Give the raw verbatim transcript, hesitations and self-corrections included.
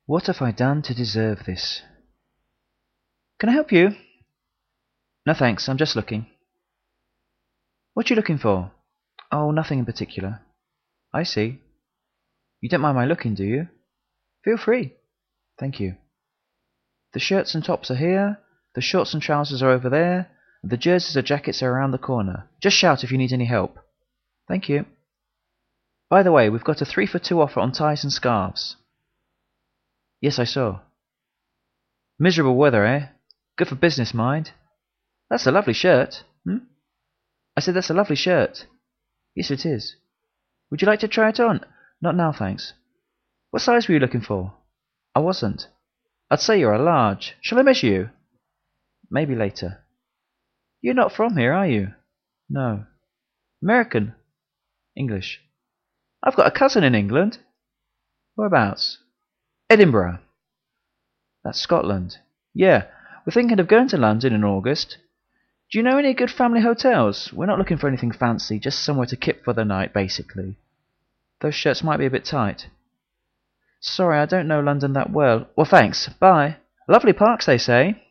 What have I done to deserve this? Can I help you? No thanks, I'm just looking. What you looking for? Oh, nothing in particular. I see. You don't mind my looking, do you? Feel free. Thank you. The shirts and tops are here, the shorts and trousers are over there, and the jerseys or jackets are around the corner. Just shout if you need any help. Thank you. By the way, we've got a three for two offer on ties and scarves. Yes, I saw. Miserable weather, eh? Good for business, mind. That's a lovely shirt. Hmm? I said that's a lovely shirt. Yes, it is. Would you like to try it on? Not now, thanks. What size were you looking for? I wasn't. I'd say you're a large. Shall I measure you? Maybe later. You're not from here, are you? No. American? English. I've got a cousin in England. Whereabouts? Edinburgh. That's Scotland. Yeah, we're thinking of going to London in August. Do you know any good family hotels? We're not looking for anything fancy, just somewhere to kip for the night, basically. Those shirts might be a bit tight. Sorry, I don't know London that well. Well, thanks. Bye. Lovely parks, they say.